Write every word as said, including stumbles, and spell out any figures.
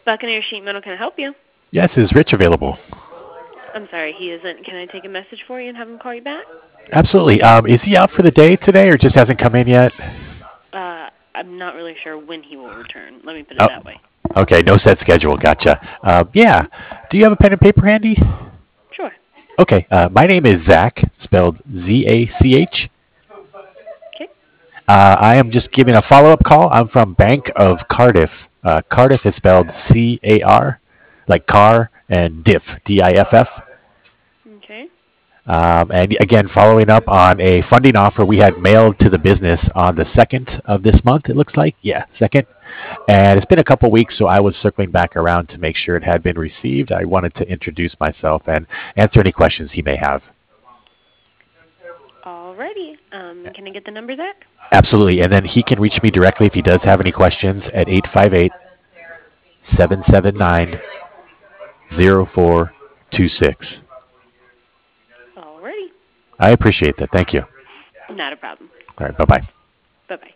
Buccaneer Sheet Metal, can I help you? Yes, is Rich available? I'm sorry, he isn't. Can I take a message for you and have him call you back? Absolutely. Um, is he out for the day today or just hasn't come in yet? Uh, I'm not really sure when he will return. Let me put it Oh, that way. okay. No set schedule. Gotcha. Uh, yeah. Do you have a pen and paper handy? Sure. Okay. Uh, my name is Zach, spelled Z A C H. Okay. Uh, I am just giving a follow up call. I'm from Bank of Cardiff. Uh, Cardiff is spelled C A R, like car, and diff, D I F F. Okay. Um, and again, following up on a funding offer we had mailed to the business on the second of this month, it looks like. Yeah, second. And it's been a couple weeks, so I was circling back around to make sure it had been received. I wanted to introduce myself and answer any questions he may have. Alrighty. Um, can I get the number, Zach? Absolutely. And then he can reach me directly if he does have any questions at eight five eight, seven seven nine, zero four two six. Alrighty. I appreciate that. Thank you. Not a problem. All right. Bye bye. Bye-bye.